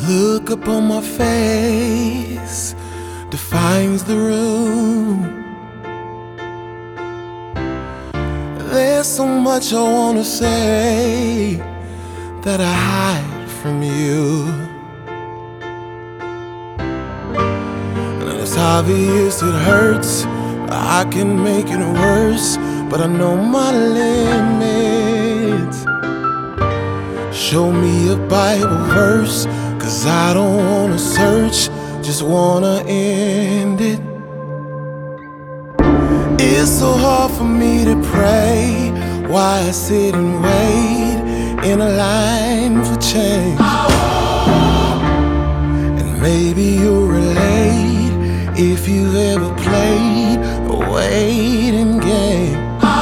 Look upon my face defines the room. There's so much I want to say that I hide from you. And it's obvious it hurts. I can make it worse, but I know my limits. Show me a Bible verse, 'cause I don't wanna search, just wanna end it. It's so hard for me to pray, why I sit and wait in a line for change. And maybe you'll relate if you've ever played a waiting game.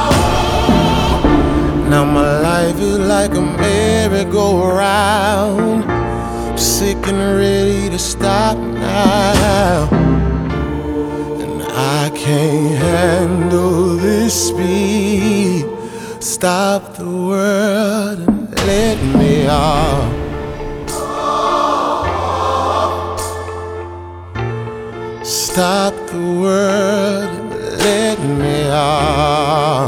Now my life is like a merry-go-round, sick and ready to stop now. And I can't handle this speed. Stop the world and let me off. Stop the world and let me off.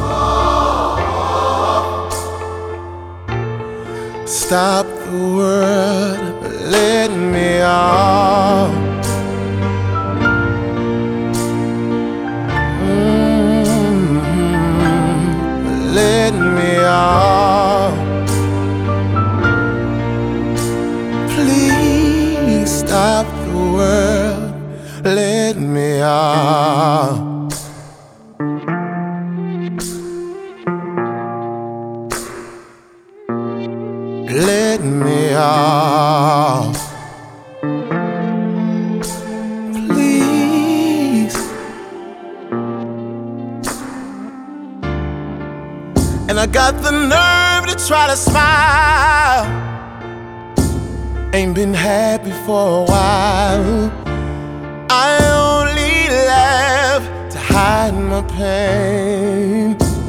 Stop the world and let me off. Let me off. Please stop the world, let me off. Let me off. Please. And I got the nerve to try to smile. Ain't been happy for a while. I only laugh to hide my pain.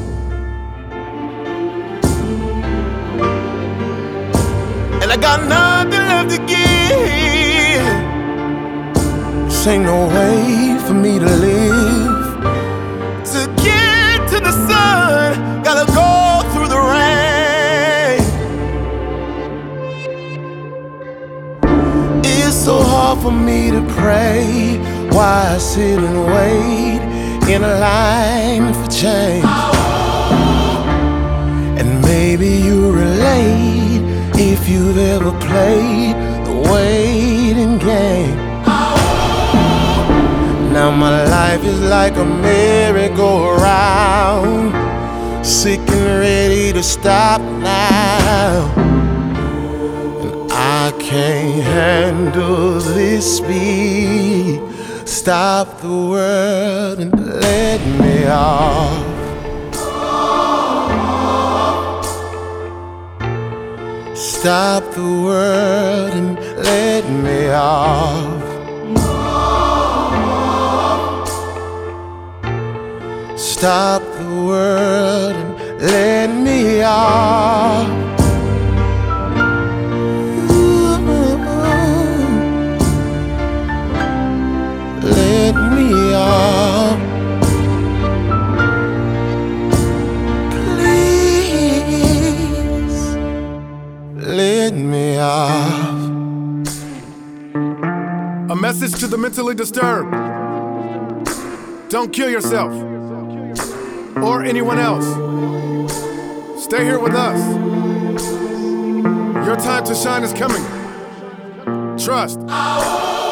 And I got nothing left to give. This ain't no way for me to live. To get to the sun, gotta go through the rain. It's so hard for me to pray, why I sit and wait in a line for change. And maybe you relate if you've ever played the waiting game. Now my life is like a merry-go-round, sick and ready to stop now. And I can't handle this speed. Stop the world and let me off. Stop the world and let me off. Stop the world and let me off. Let me off. Please, let me off. A message to the mentally disturbed. Don't kill yourself or anyone else. Stay here with us. Your time to shine is coming. Trust.